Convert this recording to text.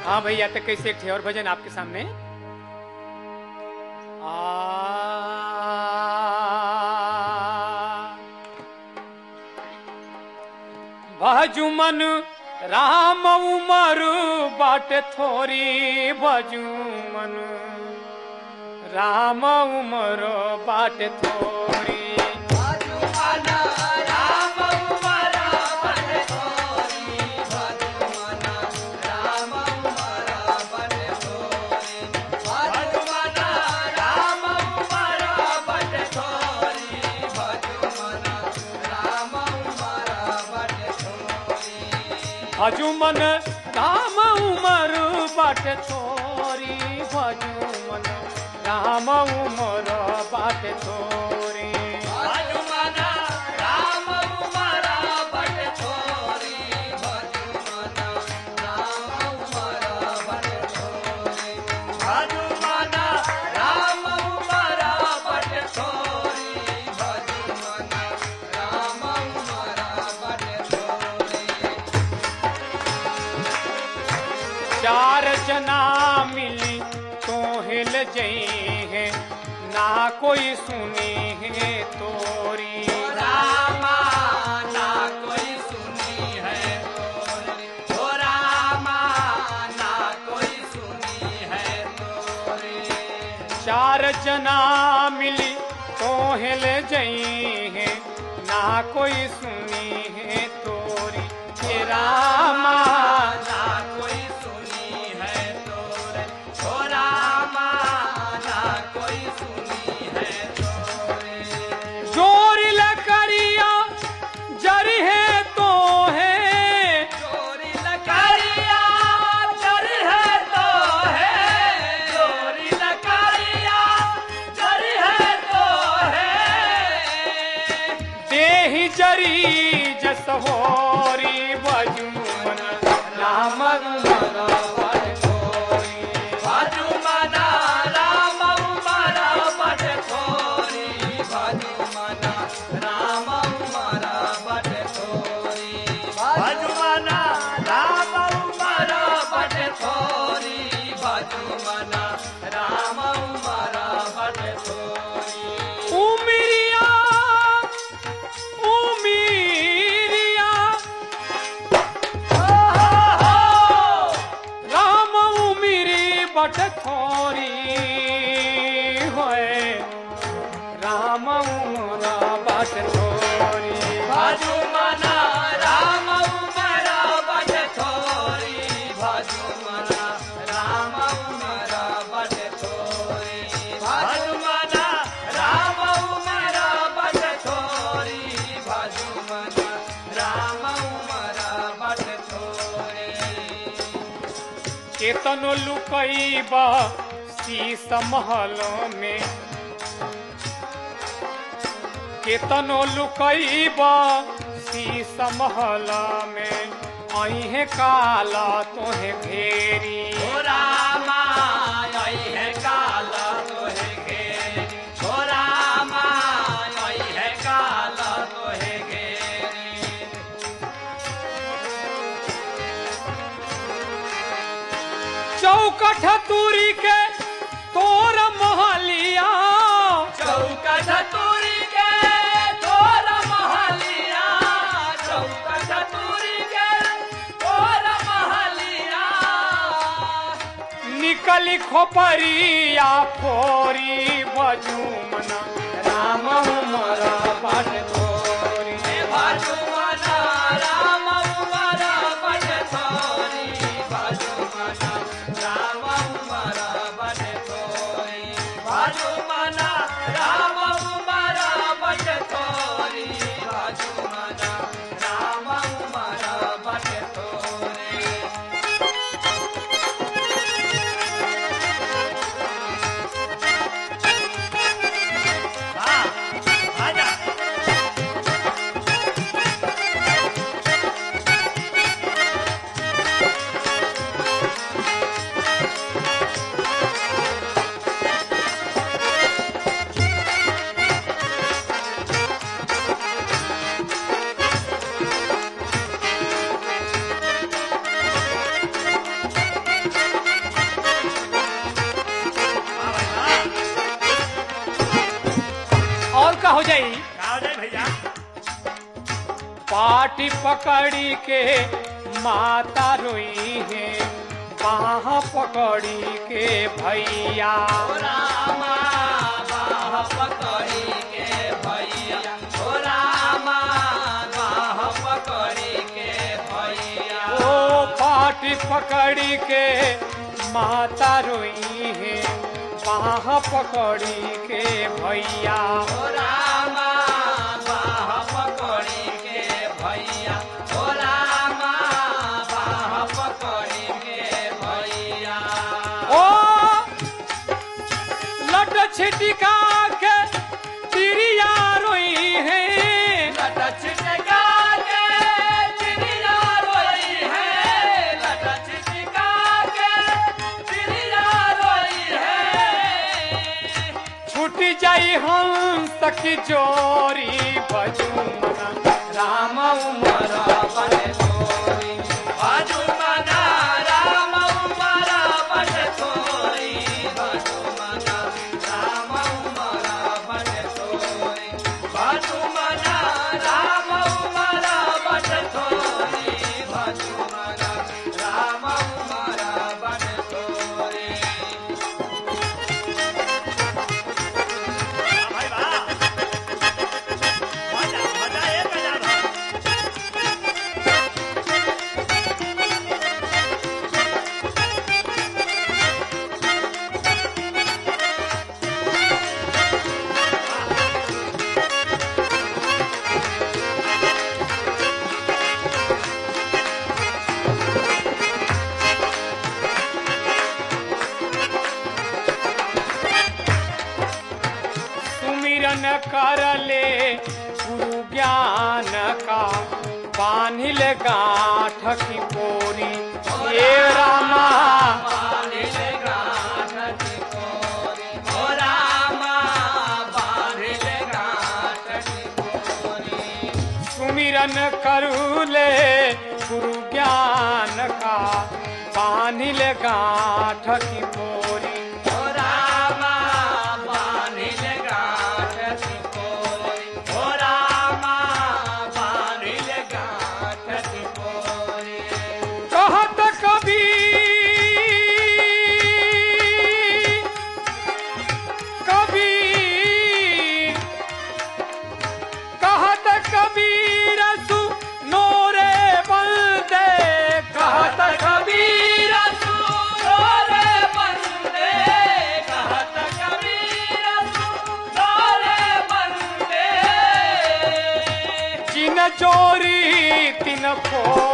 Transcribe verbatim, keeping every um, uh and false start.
हाँ भैया, तो कैसे एक ठे और भजन आपके सामने। आ भजू मन राम उमर बाट थोरी, भजू मन राम उमर बाट थोरी। भजू मन राम उमर बाट थोरी, भजू मन राम उमर बाट थोरी। भजू मन राम उमर बाट थोरी, भजू मन राम उमर बाट थोरी। भजू मन राम उमर बाट थोरी, भजू मन राम उमर बाट थोरी। चार जना मिली तो हिल जई है, ना कोई सुनी है तोरी। रामा ना कोई सुनी है तोरी, ओ रामा ना कोई सुनी है तोरी। चार जना मिली तो हिल जई है, ना कोई सुनी है तोरी। हे रामा ना कोई सुनी है तोरे, ओ रामा ना कोई सुनी है तोरे। जोरी लकड़िया जरी है तो है, चोरी लकड़िया जर है तो है, चोरी लकड़िया जर है तो है। देहि जरी जस होरी, भजू मन राम उमर बाट थोरी। भजू मन राम उमर बाट थोरी, भजू मन राम उमर बाट थोरी। भजू मन राम उमर बाट थोरी, भजू मन राम उमर बाट थोरी। उमिरिया उमिरिया राम उमिरी बट थोरी होए, राम उमर बट थोरी। भजू मन राम उमर बाट थोरी, भजू मन राम उमर बाट थोरी। भजू मन राम उमर बाट थोरी, भजू मन राम उमर बाट थोरी। केतनो लुकैबा शीस महल में, केतनो लुकैबा शीस महल में, अहे काला तोहे घेरी। ओ रामा आई है काला तोहे घेरी, ओ रामा आई है काला तोहे घेरी। चौकठ तुरी के तोर महलिया, चौकठ तुरी के तोर महलिया, चौकठ तुरी के तोर महलिया। निकली खोपरिया फोरी, भजू मन राम उमर बाट थोरी। भजू मन राम उमर बाट थोरी, भजू मन राम उमर बाट थोरी। भजू मन राम उमर बाट थोरी, भजू मन राम उमर बाट थोरी। हो जाई का हो जाए भैया? पाटी पकड़ी के माता रोई है, बाह पकड़ी के भैया। ओ रामा बाह पकड़ी के भैया, ओ रामा बाह पकड़ी के भैया। ओ पाटी पकड़ी के माता रोई है, बाह पकड़ी के भैया। ओ रामा बाह पकड़ी के भैया, ओ रामा बाह पकड़ी के भैया। ओ लट छिटिका के तिरिया रोई है, लट छिटका के चिड़िया रोई है, लट छिटका के चिड़िया रोई है। छूट जाई हंस की जोरी बजुमना राम उमर बने थोरी बाजू मना राम उमर बने थोरी, बाजू मना राम उमर बने थोरी, बाजू मना राम उमर बने थोरी, बाजू मना राम उमर बने थोरी। हाँ भाई वाह। मजा मजा एक हजार है। सुमिरन कर ले गुरु ज्ञान का, बान्हिल गांठ की पोरी ये रामा। बांधिल गाँठ की पोरी, ओ रामा बांधिल गाँठ की पोरी। सुमिरन करू ले गुरु ज्ञान का, बान्हिल गांठ की पोरी। ओ रामा बांधिल गाँठ की पोरी, ओ रामा बांधिल गाँठ की पोरी। कहत कबीर कबीर कहत कबीर सु नोरे बंदे, कहत कबीर सुरोरे बंदे, कहत कबीर सुरोरे बंदे। जिन चोरी तिन को